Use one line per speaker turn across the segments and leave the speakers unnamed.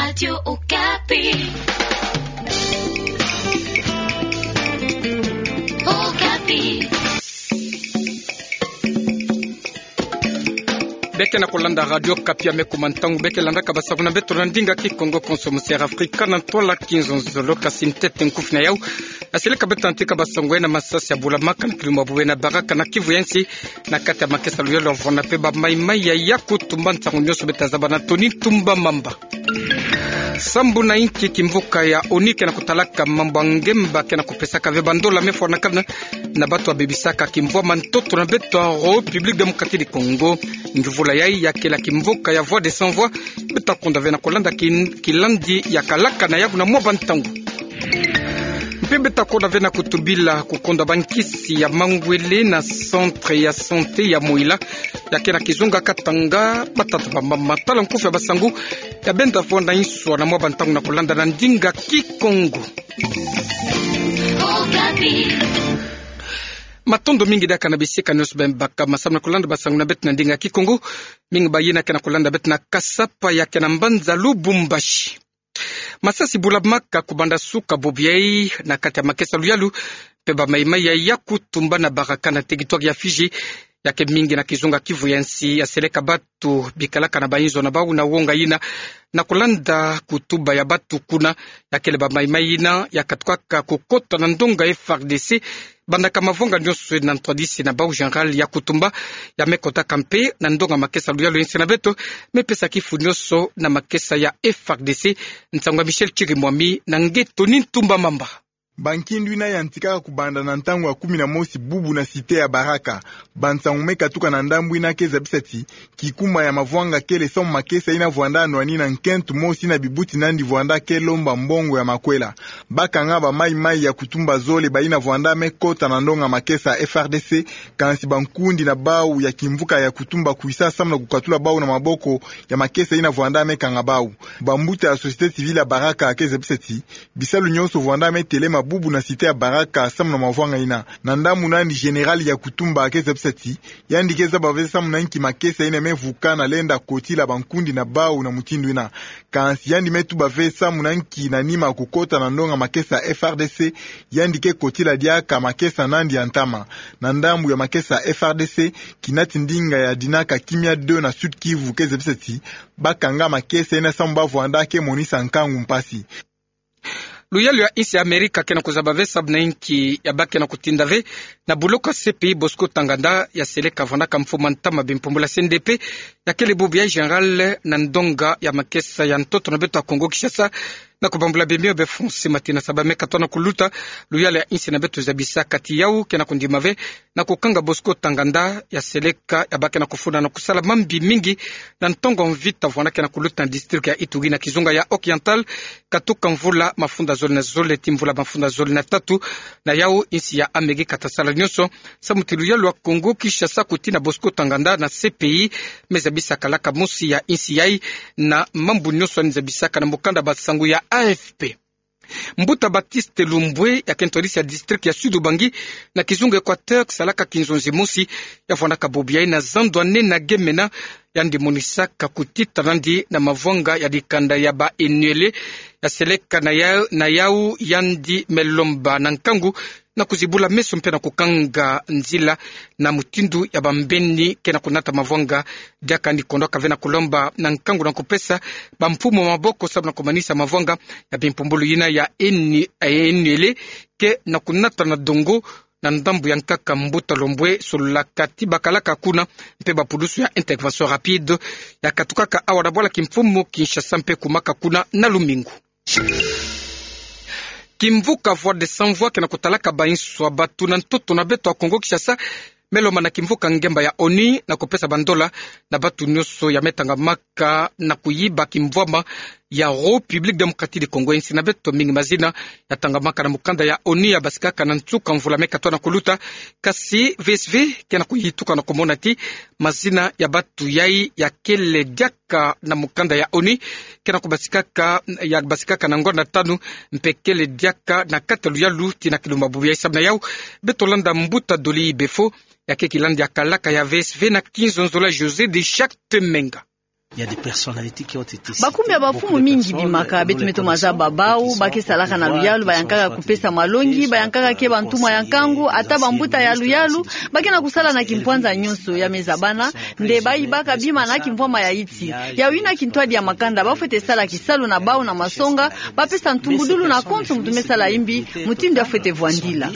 Radio Okapi. Okapi.
Beke na kolanda radio Okapi amekumantangu beke landa kabasabu na beto landinga ki Congo Consommateur Afrika na tola 15 zolo kasintete nkufu na yau asile kabeta antika basongwe na masasi ya bulamaka na kilumabuwe na baraka na Kivu yansi na kati ya makesa luyelo vona peba maimai ya yaku tumba ntangu nyoso betazaba na Toni Tumba Mamba sambu na inki kimvuka ya onike na kutalaka mambo ngemba kena kupesaka vebandola mefo na kana na batu wa bebisaka kimvua mantoto na beto ro public démocratique du Congo ngivula yai ya kela kimvuka ya voix de sans voix beta konda vena kolanda kilandi ya kalaka na yabu na mwa bantangu mpembe takonda vena kutubila kukonda bankisi ya Mangwele na centre ya santé ya Moila ya kena kizunga katanga batatu bamba matala nkufu ya basangu ya benda fonda inswa na mwa bantangu na kolanda na ndinga ki Kongo matondo mingi da kana bisika nos bembaka masamna kolanda basangu na bet na ndinga ki Kongo mingi bayina kana kolanda bet na kasapa ya kena mbanza Lubumbashi masasi bulamaka kubanda suka bobiai na kati ya makesa luyalu peba maimai ya yaku tumba na baraka na territoire ya Fiji yake mingi na kizunga Kivu yansi ya seleka batu bikalaka na bainzo na bau na wonga ina na kulanda kutuba ya batu kuna yake leba maimai ina ya katukaka kukota na ndonga FRDC banda kama vonga nyoso na ntwadisi na bau general ya kutumba ya mekota kampe na ndonga makesa luyalu yansi na beto mepesa kifu nyoso na makesa ya FRDC ntangwa Michel Chirimwami na nge Toni Tumba Mamba
bankindu ina yantikaka kubanda na ntango ya 11 bubu na site ya Baraka bansangume katuka na ndambu ina keza bisati kikuma ya mavwanga kele somo makesa ina vwanda anwani na nkentu mosi na bibuti nandi vwanda kelomba mbongo ya makwela baka nga ba mai ya kutumba zole ba ina vwanda mekota na ndonga makesa FRDC kansi bankundi na bau ya kimvuka ya kutumba kuisa samna kukatula bau na maboko ya makesa ina vwanda mekanga bau bambuta ya societe civile ya Baraka keza bisati bisalu nyonso vwanda metelema bubu na site ya Baraka samu na mavwanga ina na ndamu nandi generali ya kutumba akeza bisati yandi keza bavesa samu na nki makesa ina mevuka na lenda kotila bankundi na bau na mutindu ina kansi yandi metu bavesa samu na nki na nima kukota na ndonga makesa FRDC yandi ke kotila diaka makesa nandi antama na ndamu ya makesa FRDC kinati ndinga ya dinaka kimia 2 na Sud Kivu keza bisati bakanga makesa ina samu bavwanda ke monisa nkangu mpasi
luyalu ya isi Amerika kena kuzabave sabna inki ya bake na kutindave na buloka CPI Bosco Tanganda ya seleka vanaka mfuma ntama bimpombula CNDP ya kele bubu ya general na ndonga ya makesa ya ntoto na beto ya Kongo Kishasa na kubambula bimio befonsi matina sabame katona kuluta luyalu ya isi na beto zabisa kati yau kena kundimave na kukanga Bosco Tanganda ya seleka ya bake na kufuna na kusala mambi mingi na ntongo mvita vanaka na kuluta na district ya Ituri na kizunga ya Occidental katuka mvula mafunda zoli na zoli timvula mafunda zoli na tatu na yau insi ya Amegi katasala nyoso samutilu ya lwa Kongo Kishasa kutina Bosco Tanganda na CPI mezabisa kalaka musi ya insi yai na mambu nyoso nizabisaka na mukanda basangu ya AFP Mbuta Baptiste Lumbwe ya kentorisi ya district ya Sud Ubangi na kizungu Equateur kisalaka kinzonzi musi ya fondaka bobiai na zandwane na gemena yandi monisaka kutita nandi na mavonga ya dikanda ya ba enuele ya seleka na yau yandi melomba na nkangu na kuzibula meso mpe na kukanga nzila na mutindu ya bambeni kena kunata mavonga diaka ndi kondoka vena kulomba na nkangu na kupesa bampumo maboko sabu na kumanisa mavonga ya bimpumbulu yina ya enuele ke na kunata na dongo na ndambu ya nkaka Mbuta Lombwe solakati bakalaka kuna mpe bapulusu ya intervention rapide ya katukaka awa na bola kimfumo Kinshasa mpe kumaka kuna na Lumingu kimvuka voix de sans voix kena kutalaka bainswa batu na ntoto na beto ya Kongo Kishasa meloma na kimvuka ngemba ya oni na kupesa bandola na batu nyoso ya metanga maka na kuyiba kimvwama ya République démocratique du Congo insi na beto mingi mazina ya tangamaka na mukanda ya oni ya basikaka na ntsuka mvula meka to na kuluta kasi VSV kena kuyituka na komona ti mazina ya batu yai ya kele diaka na mukanda ya oni kena kubasikaka na ngonda tanu mpekele diaka na katelu ya luti na kilumbabu ya isabna yau beto landa Mbuta Doli Befo ya kekilandi ya kalaka ya VSV na 15 José de chaque temenga
bakumbi ya bafumu mingi bimaka betu metomaza babau bakesalaka na luyalu bayankaka kupesa malongi bayankaka ke bantuma yankangu ata bambuta ya luyalu bakena kusala na kimpwanza nyonso ya mezabana nde bayibaka bima na kimpwama ya iti ya wina kintwadi ya makanda bafete sala kisalu na bau na masonga bapesa ntumbudulu na konso mutumesala imbi mutindo afete voandila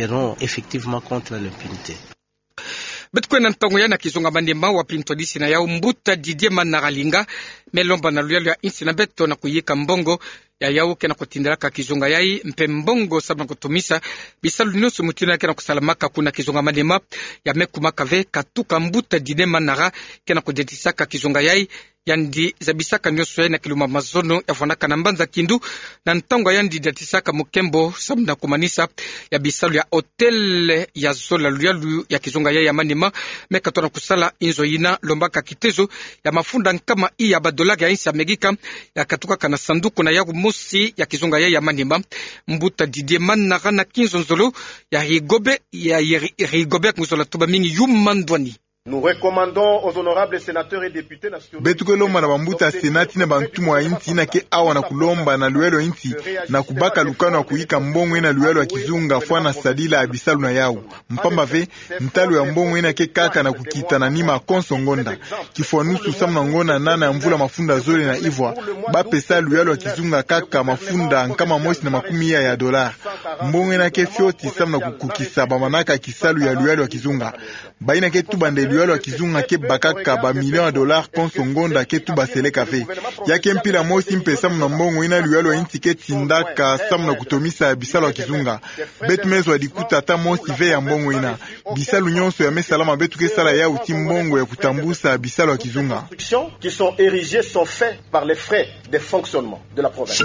betkwena ntongo yana kizonga bandemba wa pintodisi na yao mbuta Didier Manaralinga melomba na luyalu ya insi na beto na kuyika mbongo ya yao kena kutindelaka kizonga yai mpe mbongo sabna kutumisa bisalu nyonso mutina kena kusalamaka kuna kizonga bandemba ya mekumaka ve katuka mbuta Didier Manara kena kudetisaka kizonga yai yandi zabisaka nyonso ya na kiluma mazono ya vanaka na mbanza kindu na ntongo yandi datisaka mukembo sabna kumanisa ya bisalu ya hotel ya zola luyalu ya kizonga ya manima mekatona kusala inzo yina lombaka kitezo ya mafunda nkama i ya badola ya insi Amerika ya katuka kana sanduku na yagu mosi ya kizonga ya manima mbuta Didier Manara na kinzo nzolo ya Rigobe kuzola tuba mingi yumandwani.
Nous recommandons aux honorables sénateurs et députés nationaux
betuko lomba na bambuta senati na bantumu wa inti na ke awa na kulomba na luelo inti na kubaka lukano wa kuika mbongo na luelo wa kizunga fwa na sadila abisalu na yao mpamba ve mtalu ya mbongo na ke kaka na kukita na nima konso ngonda kifwa nusu samna ngona nana ya mvula mafunda zole na ivwa bapesa luelo wa kizunga kaka mafunda nkama mosi na makumi ya dolar mbongo na ke fioti samna kukukisa bamanaka kisalu ya luelo wa kizunga baina ke tubande luelo wa kizunga ke bakaka ba milion ya dolar konso ngonda ke tuba seleka ve yake mpila mosi mpesa mna mbongo ina luelo inti ke tindaka samna kutomisa bisalo wa kizunga betu mezo adikuta ata mosi ve ya mbongo ina bisalu nyonso ya mesalama betu ke sala ya uti mbongo ya kutambusa bisalo wa kizunga
qui sont érigés sont faits par les frais de fonctionnement de la province.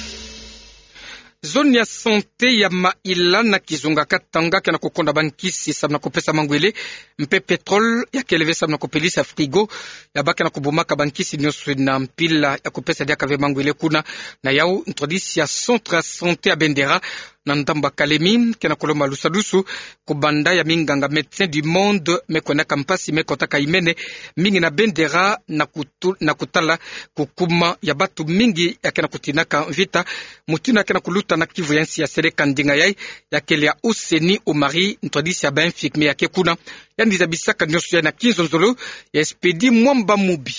Zone ya sante ya maila na kizunga katanga kana kukonda bankisi sabna kupesa mangwele mpe petrol ya keleve sabna kupelisa frigo ya baka na kubumaka bankisi nyonso na mpila ya kupesa dia kave mangwele kuna na yao introdisi ya centre sante ya Bendera na ndamba Kalemi kena koloma lusalusu kubanda ya minganga Médecins du Monde mekona kampasi mekotaka imene mingi na Bendera na kutala kukuma ya batu mingi ya kena kutinaka vita mutina kena kuluta na Kivu yansi ya seleka ndinga yai ya kele ya Useni Omari ntwadisi ya Benfic me ya kekuna ya ndizabisaka nyonso ya na kinzonzolo ya Espedi Mwamba Mubi.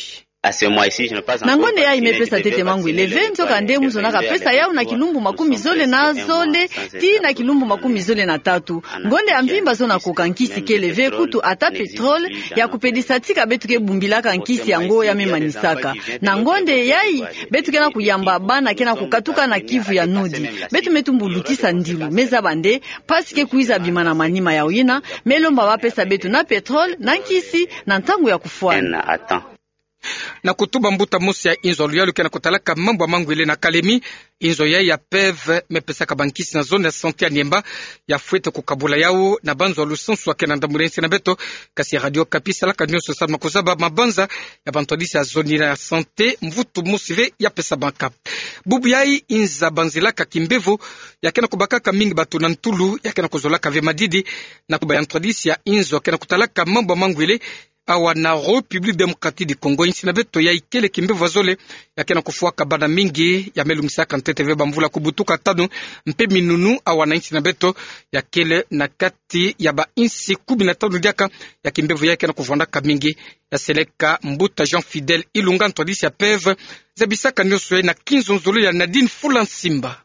na ngonde ya imepesa tete mangu ileve nzoka nde muzo na kapesa yao na kilumbu makumi zole na zole ti na kilumbu makumi zole na tatu ngonde ya mvimba zona kukankisi keleve kutu ata petrol ya kupedisa tika betu ke bumbila kankisi yango ya memanisaka na ngonde yai betu kena kuyamba bana kena kukatuka na Kivu ya Nodi betu metumbulutisa ndilu meza bande pasi ke kuiza bimana manima ya uina melomba wapesa betu na petrol na nkisi na ntangu ya kufuana
na kutuba mbuta mosi ya inzo luyalu kena kutalaka mambo ya mangwele na Kalemi inzo ya PEV mepesaka bankisi na zone ya sante ya Niemba ya fuete kukabula yao na banzo lusensu wakena ndamulensi na beto kasi ya Radio Kapi salaka nyonso sabma kuzaba mabanza ya bantodisi ya zone ya sante mvutu musive ya pesa banka bubu yai inza banzilaka kimbevo ya kena kubakaka mingi batu na ntulu ya kena kuzolaka ve madidi na kuba yantodisi ya inzo kena kutalaka mambo ya mangwele awa na République démocratique du Congo insi na beto ya ikele kimbevo azole ya kena kufuaka bana mingi ya melumisaka nteteve bamvula kubutuka tano mpe minunu awa na insi na beto ya kele na kati ya ba insi 15 diaka ya kimbevo ya kena kuvondaka mingi ya seleka mbuta Jean Fidèle Ilunga ntodisi ya PEV zabisaka nyonso na kinzonzolo ya Nadine Fulansimba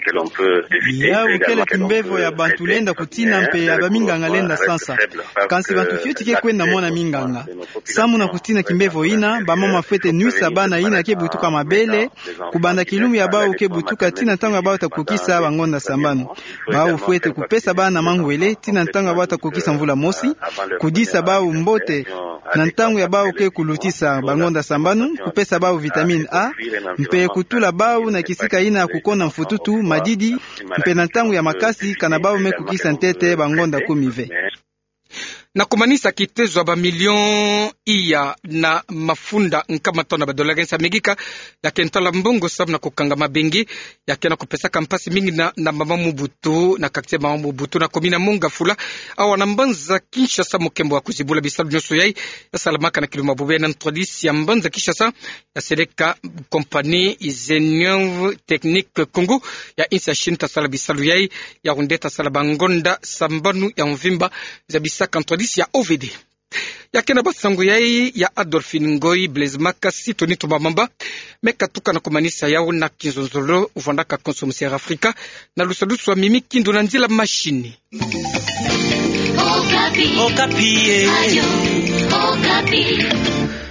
yawu kele kimbevo ya bantu lenda kutina mpe ya baminganga lenda sansa kansi bantu fiuti ke kwenda mona minganga samu na kutina kimbevo ina bamama fete nuisa bana ina ke butuka mabele kubanda kilumu ya bao ke butuka tina ntango ya bao takukisa bangonda sambano bao fete kupesa bana mangwele tina ntango ya bao takukisa mvula mosi kudisa bao mbote na ntango ya bao ke kulutisa bangonda sambano kupesa bao vitamine A mpe kutula bao na kisika ina kukona mfututu madidi mpe na ntango ya makasi kana bao mekukisa ntete bangonda kumive
na kumanisa kitezwa ba milion iya na mafunda nkama tona ba dola gensa megika ya kentala mbongo sabu na kukanga mabengi ya kena kupesa kampasi mingi na mama Mubutu na kakte mama Mubutu na komina Monga Fula awa na mbanza Kinshasa mokembo wa kuzibula bisalu nyoso yai ya salamaka na kiluma bube na ntrodisi ya mbanza Kinshasa ya seleka kompani Izenion Technique Congo ya insa shinta sala bisalu yai ya rundeta sala bangonda sambanu ya mvimba za bisaka ntrodisi ya OVD ya kena basango yai ya Adolphine Ngoi Blaise Makasi Tonito Mamamba meka tuka na kumanisa yao na kinzonzolo uvandaka konsomisiya Afrika na lusalusu wa mimi kindu na nzila mashini
Okapi.